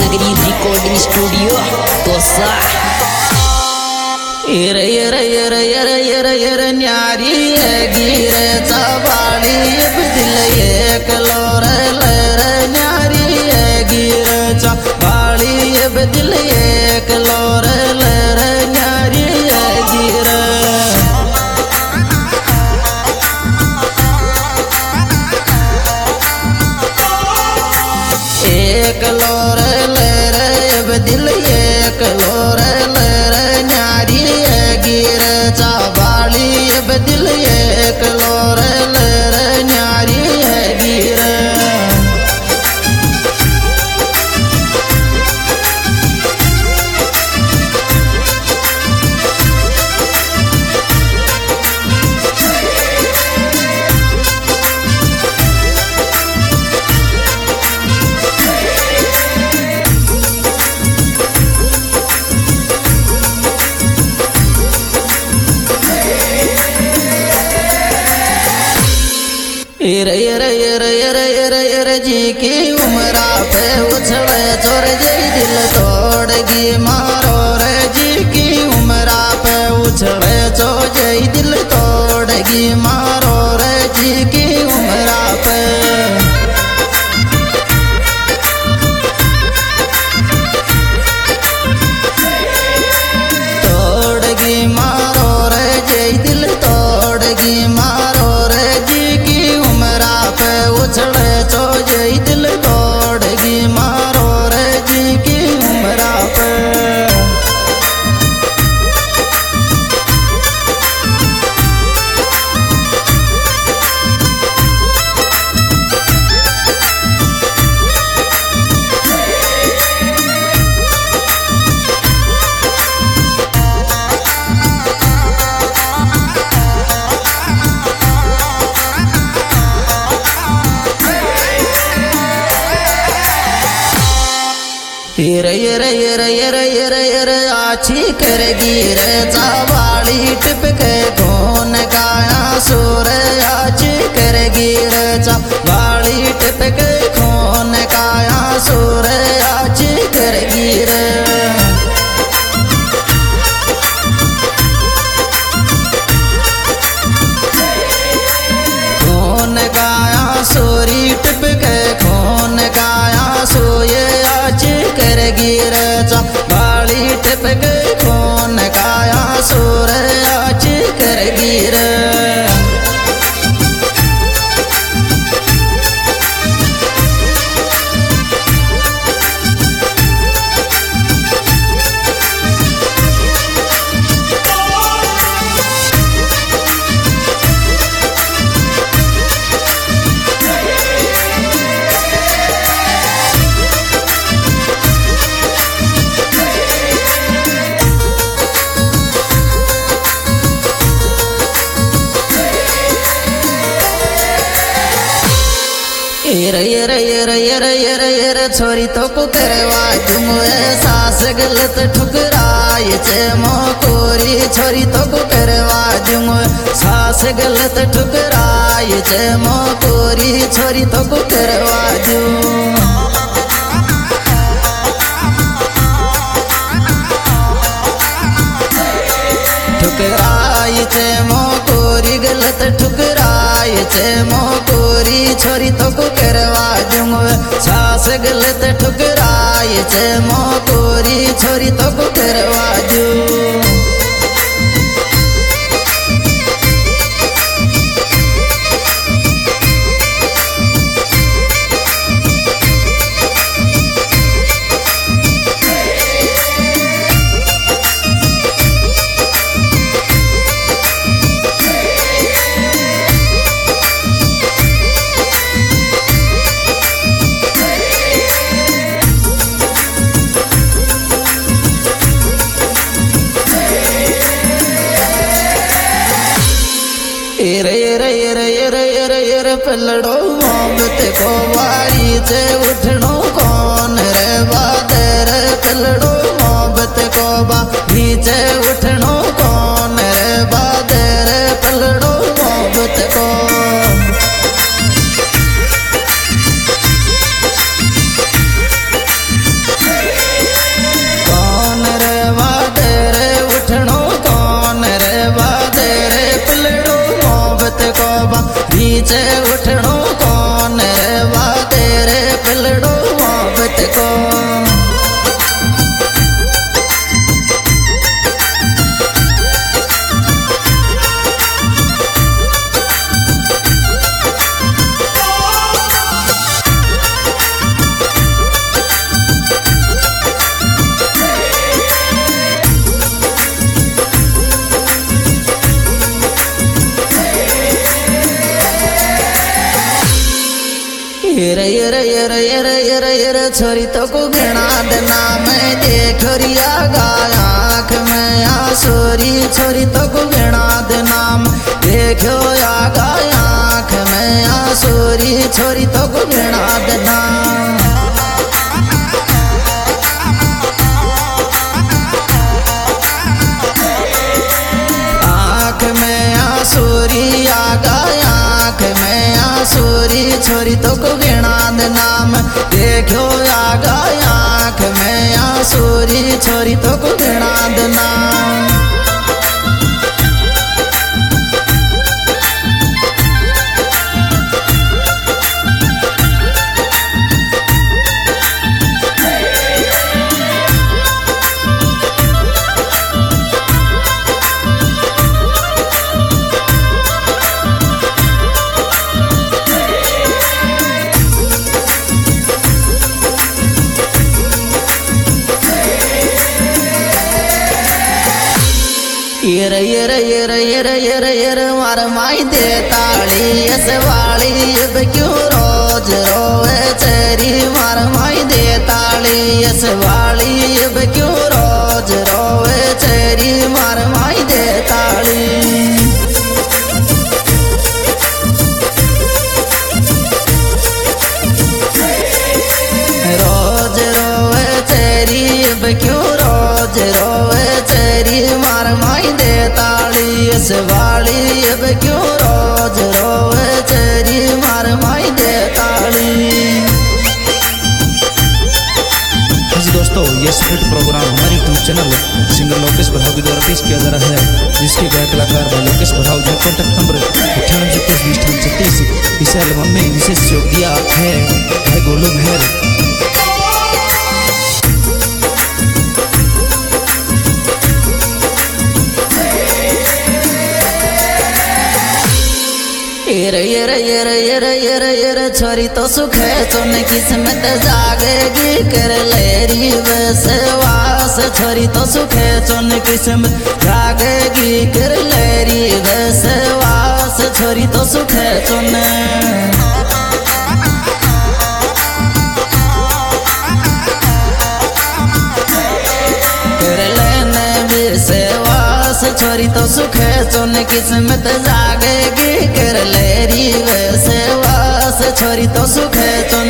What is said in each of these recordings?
नगरी recording studio तोसा। यर यर यर यर यर यर न्यारी गिर चबाड़ी दिल एक लोर लर न्यारी गिर चबाड़ी दिल एक लोर लर न्यारी गिर एक लोर लर दिल एक लोर लर न्यारी गिर चबाड़ी दिल एक लोर लर न्यारी गिर यर यर यर यर यर यर जी की उमरा पे उछले चोर जई दिल तोड़गी मारो रे जी की उमरा पे उछले चो जई दिल तोड़गी मारो रे जी की उमरा पे तोड़गी मारो रे जई दिल तोड़गी मारो रे जी की उमरा पे उछले चो जई दिल तोड़गी मारो रे जी की उमरा पे यर यर यर यर यर यर आछी करेगी रे चबाड़ी टिपके कौन गाया सुर आछी करेगी रे चबाड़ी टिपके कौन गाया सुर आछी करेगी रे कौन गाया सोरी टिपके कौन गाया सोये आछी करेगी रे चबाड़ी टिपके कौन गाया सुर आछी करेगी रे यर यर यर यर यर यर छोरी तो को करवा दूँ सास गलत ठुकराए चे मोकोरी छोरी तो को करवा दूँ सास गलत ठुकराए चे मोकोरी छोरी तो को करवा दूँ ठुकराए चे मोकोरी गलत ठुकराए चे मोकोरी छोरी तो को करवा दूँ सास गलत ठुकराए चे मोकोरी छोरी तो को करवा दूँ यर यर यर यर यर यर पलड़ो मोहब्बत को वारी से उठनो कौन रे बादर पलड़ो मोहब्बत को बारी से उठनो कौन रे बादर पलड़ो मोहब्बत को नीचे उठणो कौन रे वा तेरे पिलड़ो मोहब्बत को। यर यर यर यर यर यर छोरी तो को गिना देना मैं देखरिया गाया आँख में आंसोरी छोरी तो को गिना देना देखो या गाया आँख में आंसोरी छोरी तो को गिना देना। आँख में आंसोरी आ गाया आँख में आंसोरी छोरी तो को गिना नाम देखो आ गाया आँख में आंसोरी छोरी तो को गिना नाम। यर यर यर यर यर यर मार माई दे ताली ऐसे वाली अब क्यों रोज रोए चेरी मार माई दे ताली ऐसे वाली अब क्यों रोज रोए चेरी मार माई दे ताली। रोज रोए चेरी अब क्यों रोज रोए चेरी मार माई दे ताली इस वाली अब क्यों रोज रोए चेरी मार माई दे ताली। दोस्तों ये स्क्रिप्ट प्रोग्राम हमारे YouTube channel singer Lokesh Barav के द्वारा पेश किया जा रहा है, जिसके गायक कलाकार भाई लोकेश बराव जी। कॉन्टैक्ट नंबर 98 इस एल्बम में विशेष सहयोग दिया है भाई गोलू मेहर। यर यर यर यर यर यर छोरी तो सुखे चुन किस्मत जागेगी कर लेरी बसवास छोरी तो सुखे चुन किस्मत जागेगी कर लेरी बसवास छोरी तो सुखे चुन। कर लेने विश्वास छोरी तो सुखे चुन किस्मत जागेगी कर लेरी वैसेवास छोरी तो सुखे चुन।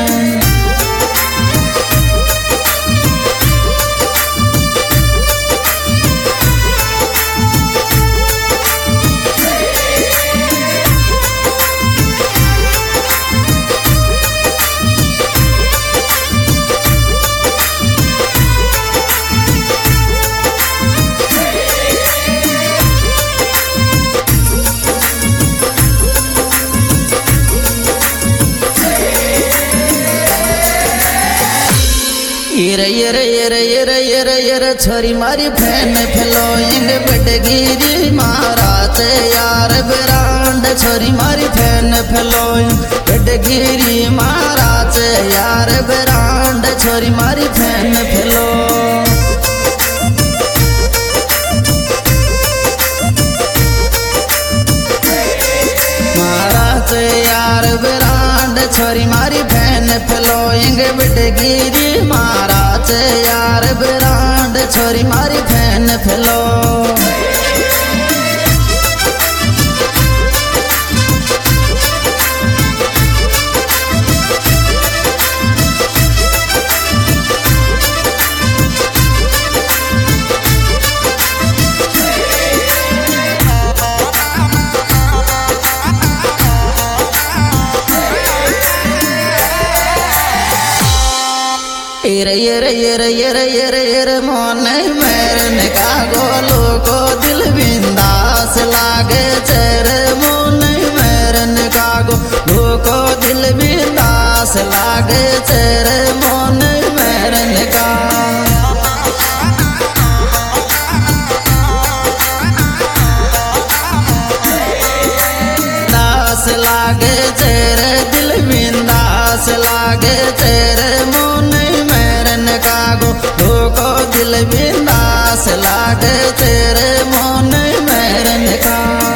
यर यर यर यर यर यर छोरी मारी फैन फ्लोइंग बेटगिरी महाराज यार ब्रांड छोरी मारी फैन फ्लोइंग बेटगिरी महाराज यार ब्रांड छोरी मारी फैन फ्लो। महाराज यार ब्रांड छोरी मारी फैन फ्लोइंग बेटगिरी महाराज यार ब्रांड छोरी मारी फैन फ्लो। यर यर यर यर यर यर मोन मेरन का गोलो को दिल बिंदास लागे चेर मोन मेरन का को दिल बिंदास लागे तेरे मन मेरन का दास लागे तेरे दिल बिंदास लागे तेरे मन मेरन का गो को दिल बिंदास लागे तेरे मन मेरन का